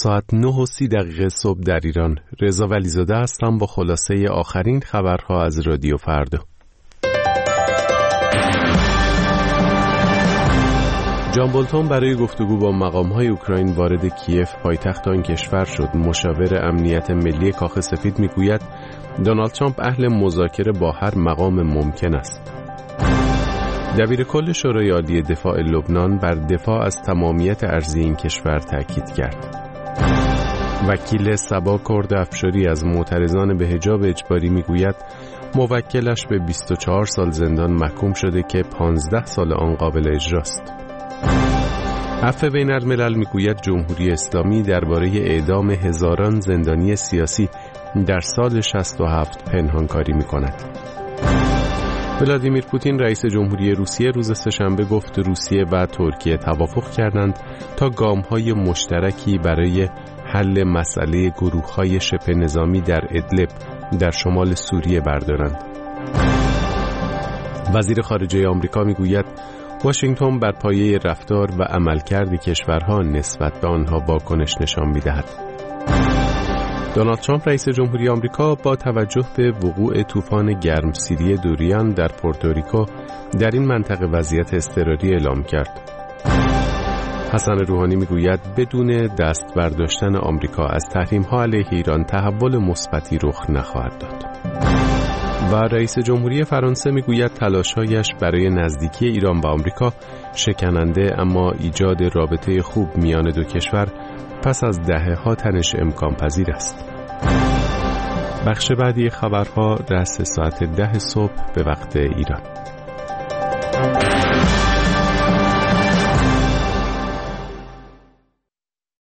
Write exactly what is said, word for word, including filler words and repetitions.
ساعت نه و سی دقیقه صبح در ایران. رضا ولیزاده هستم با خلاصه آخرین خبرها از رادیو فردا. جان بولتون برای گفتگو با مقام‌های اوکراین وارد کیف پایتخت آن کشور شد. مشاور امنیت ملی کاخ سفید میگوید دونالد ترامپ اهل مذاکره با هر مقام ممکن است. دبیر کل شورای عالی دفاع لبنان بر دفاع از تمامیت ارضی این کشور تاکید کرد. وکیل صبا کرد افشاری از معترضان به حجاب اجباری میگوید موکلش به بیست و چهار سال زندان محکوم شده که پانزده سال آن قابل اجراست. عفو بین الملل میگوید جمهوری اسلامی درباره اعدام هزاران زندانی سیاسی در سال شصت و هفت پنهانکاری میکند. ولادیمیر پوتین رئیس جمهوری روسیه روز سه‌شنبه گفت روسیه و ترکیه توافق کردند تا گام‌های مشترکی برای حل مسئله گروه‌های شبه نظامی در ادلب در شمال سوریه بردارند. وزیر خارجه آمریکا میگوید واشنگتن بر پایه رفتار و عملکرد کشورها نسبت به آنها واکنش نشان می‌دهد. دونالد ترامپ رئیس جمهوری آمریکا با توجه به وقوع طوفان گرمسیری دوریان در پورتوریکو در این منطقه وضعیت اضطراری اعلام کرد. حسن روحانی میگوید بدون دست برداشتن آمریکا از تحریم‌ها علیه ایران تحول مثبتی رخ نخواهد داد. و رئیس جمهوری فرانسه میگوید تلاش‌هایش برای نزدیکی ایران با آمریکا شکننده اما ایجاد رابطه خوب میان دو کشور پس از دهه‌ها تنش امکان پذیر است. بخش بعدی خبرها رأس ساعت ده صبح به وقت ایران.